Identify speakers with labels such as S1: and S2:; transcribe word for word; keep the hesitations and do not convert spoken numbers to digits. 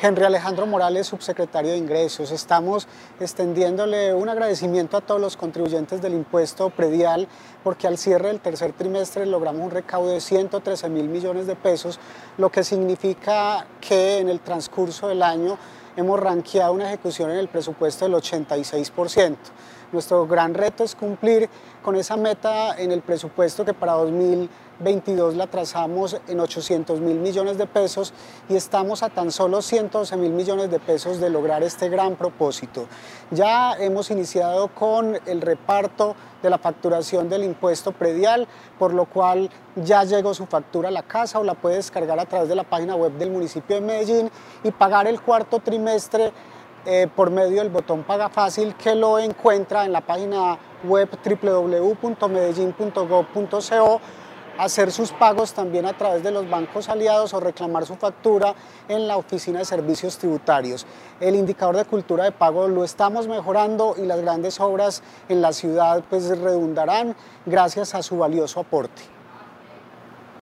S1: Henry Alejandro Morales, subsecretario de Ingresos. Estamos extendiéndole un agradecimiento a todos los contribuyentes del impuesto predial porque al cierre del tercer trimestre logramos un recaudo de ciento trece mil millones de pesos, lo que significa que en el transcurso del año hemos rankeado una ejecución en el presupuesto del ochenta y seis por ciento. Nuestro gran reto es cumplir con esa meta en el presupuesto que para dos mil veintidós la trazamos en ochocientos mil millones de pesos y estamos a tan solo ciento doce mil millones de pesos de lograr este gran propósito. Ya hemos iniciado con el reparto de la facturación del impuesto predial, por lo cual ya llegó su factura a la casa o la puede descargar a través de la página web del municipio de Medellín y pagar el cuarto trimestre Eh, por medio del botón Paga Fácil, que lo encuentra en la página web w w w punto medellín punto gov punto co, hacer sus pagos también a través de los bancos aliados o reclamar su factura en la Oficina de Servicios Tributarios. El indicador de cultura de pago lo estamos mejorando y las grandes obras en la ciudad pues redundarán gracias a su valioso aporte.